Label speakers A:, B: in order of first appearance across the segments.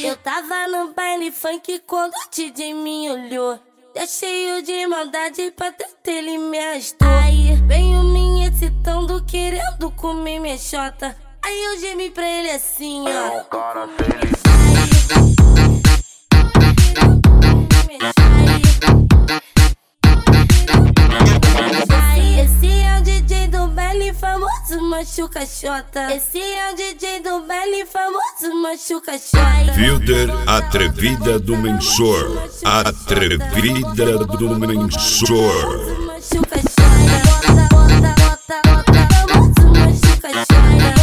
A: Eu tava no baile funk quando o DJ me olhou. Já cheio de maldade pra treta ele me arrastou. Aí veio me excitando, querendo comer minha xota. Aí eu gemi pra ele assim, ó.
B: É um cara feliz.
A: Esse é o DJ do baile famoso Machuca Xota. Esse é o DJ do baile famoso Machuca Xota.
C: Wilder, atrevida do Mensor. Atrevida do Mensor.
A: Machuca Xota. Bota, bota, bota, famoso Machuca Xota.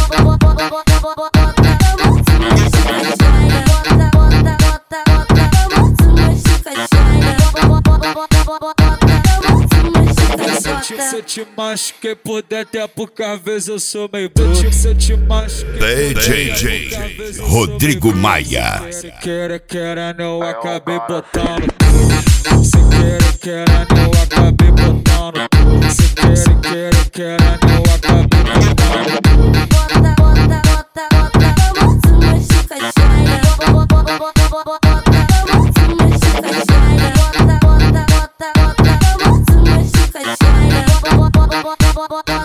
D: Se eu te machuquei por dentro é porque às vezes eu sou meio bruto. Se eu te machuquei
C: DJ Rodrigo Maia.
D: se queira, não acabei botando tudo. Se queira, não acabei botando tudo. Se queira, não acabei botando tudo.
A: Bota, bota, bota, bota, famoso Machuca Xota. Bota, bota, bota, famoso Machuca Xota. Bota, bota, bota, bota, famoso Machuca Xota.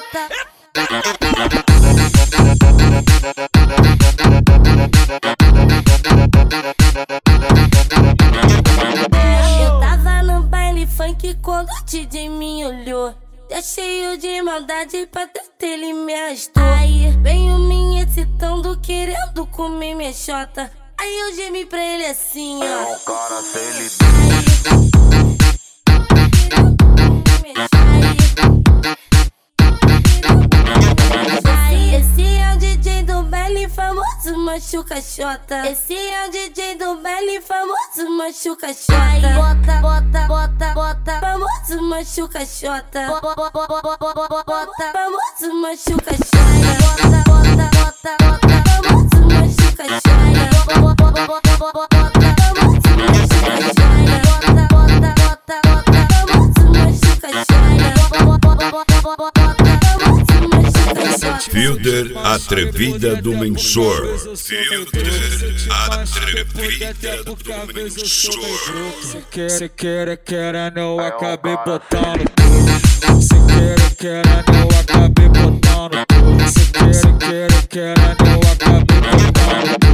A: Eu tava no baile funk quando o DJ me olhou. Já cheio de maldade pra treta ele me arrastou. Aí veio me excitando, querendo comer minha xota. Aí eu gemi pra ele assim, ó.
B: É um cara feliz.
A: Esse é o DJ do baile famoso Machuca Xota. Esse é o DJ do baile famoso Machuca Xota. Bota, bota, bota, bota, famoso Machuca Xota. Bota, famoso Machuca Xota. Bota, bota, bota, bota, famoso Machuca Xota. Bota, famoso Machuca Xota. Bota, bota, bota, bota, famoso Machuca Xota.
C: Wilder, atrevida do Mensor. Wilder, atrevida do Mensor.
D: Se queira, não acabei botando tudo. Se queira, não acabei botando tudo. Se queira, não acabei botando tudo.